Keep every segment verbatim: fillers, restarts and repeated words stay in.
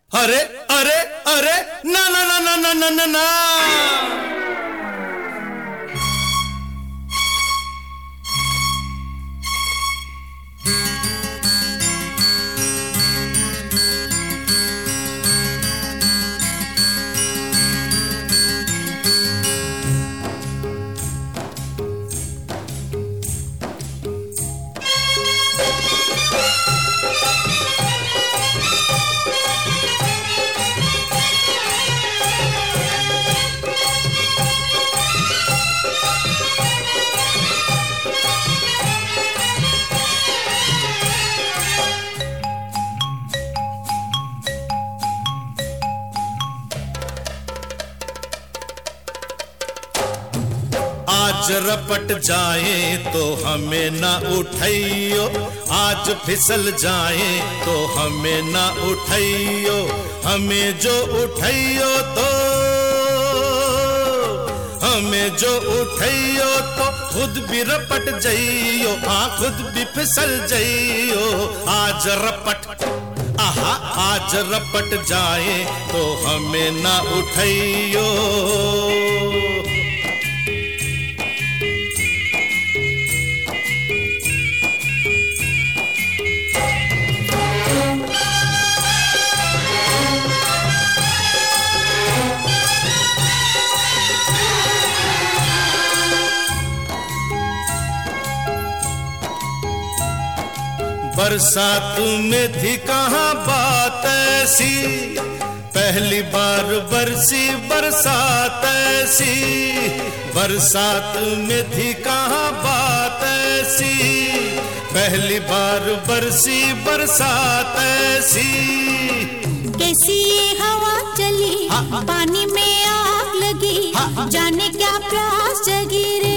अरे अरे अरे ना ना ना ना ना ना ना ना आज रपट जाए तो हमें ना उठाइयो, आज फिसल जाए तो हमें ना उठाइयो, हमें जो उठाइयो तो हमें जो उठाइयो तो खुद भी रपट जाइयो, हाँ खुद भी फिसल जाइयो। आज रपट आहा आज रपट जाए तो हमें ना उठाइयो। बरसात में थी कहाँ बात ऐसी, पहली बार बरसी बरसात ऐसी, बरसात में थी कहाँ बात ऐसी, पहली बार बरसी बरसात ऐसी। कैसी ये हवा चली, हा, हा, पानी में आग लगी, हा, हा, जाने क्या प्यास जगी रे।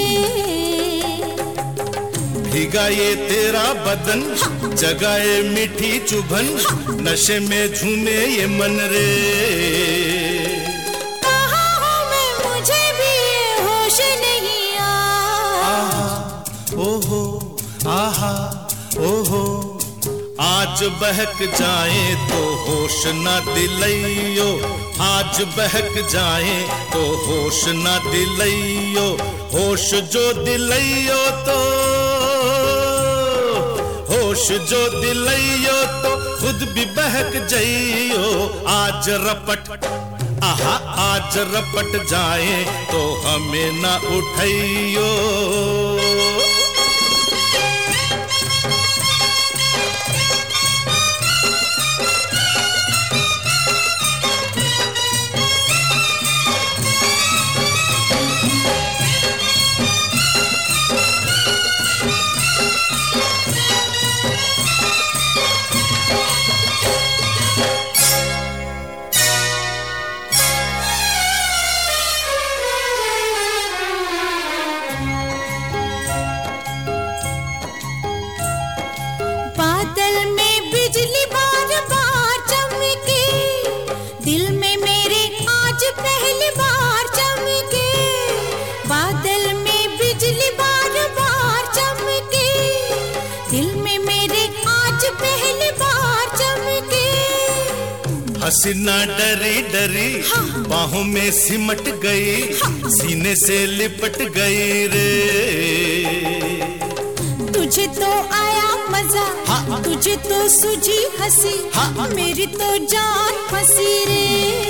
भीगा ये तेरा बदन, जगाए मीठी चुभन, नशे में झूमे ये मन रे। कहाँ हूँ मैं, मुझे भी ये होश नहीं आ। ओहो आहा ओहो, आज बहक जाए तो होश न दिलइयो, आज बहक जाए तो होश न दिलइयो, होश जो दिलइयो तो होश जो दिलइयो तो खुद भी बहक जाइयो। आज रपट आहा आज रपट जाए तो हमें ना उठाइयो। बादल में बिजली बार बार चमके, दिल में मेरे आज पहली बार चमके, बादल में बिजली बार बार चमके, दिल में मेरे आज पहली बार चमके। हसीना डरी डरी, हाँ, बाहों में सिमट गई, हाँ, सीने से लिपट गई रे। तुझे तो आया मजा, हाँ, तुझे तो सूझी हंसी, हाँ, मेरी तो जान फंसी रे।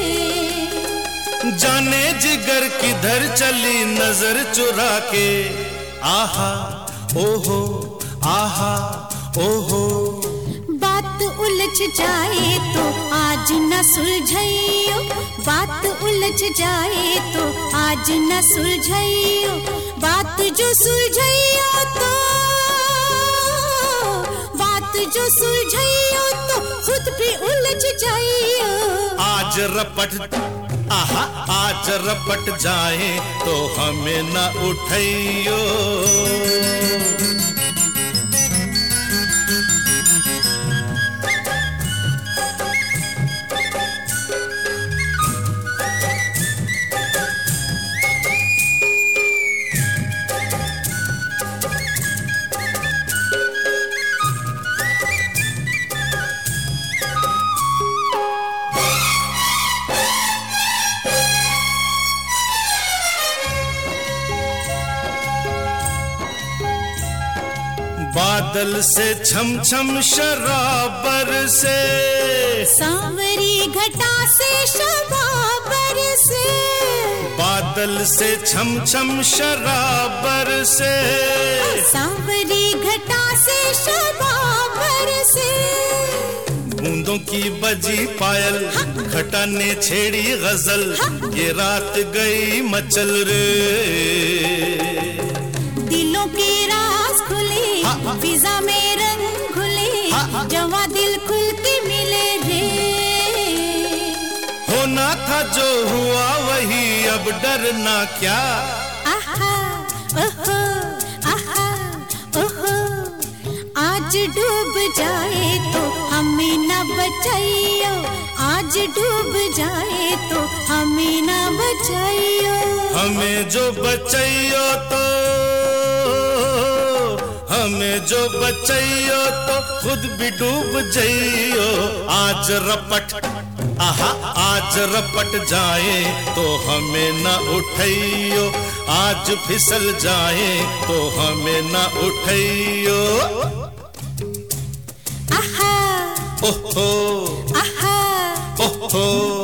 जाने जिगर किधर चली नजर चुरा के, आहा ओहो आहा ओहो। बात उलझ जाए तो आज न सुलझाइयो, बात उलझ जाए तो आज न सुलझाइयो, बात जो सुलझाइयो तो बात जो सुलझाइयो तो खुद भी उलझ जाइयो। आज रपट आहा आज रपट जाए तो हमें न उठाइयो। बादल से छम छम शराबर से, सांवरी घटा से शबाबर से, बादल से छम छम शराबर से, सांवरी घटा से शबाबर से। बूंदों की बजी पायल, घटा ने छेड़ी गजल, ये रात गई मचल रे। दिलों के राज खुले, फिजा में रंग घुले, जवां दिल खुल के मिले रे। होना था जो हुआ वही, अब डरना क्या। आहा ओहो आहा ओहो, आज डूब जाए तो हमें न बचाइयो, आज डूब जाए तो हमें न बचाइयो। हमें जो बचाइयो तो, हमें जो बचाइयो तो खुद भी डूब जाइयो। आज रपट आहा आज रपट जाए तो हमें न उठाइयो, आज फिसल जाए तो हमें न उठाइयो। आहा ओहो आहा ओहो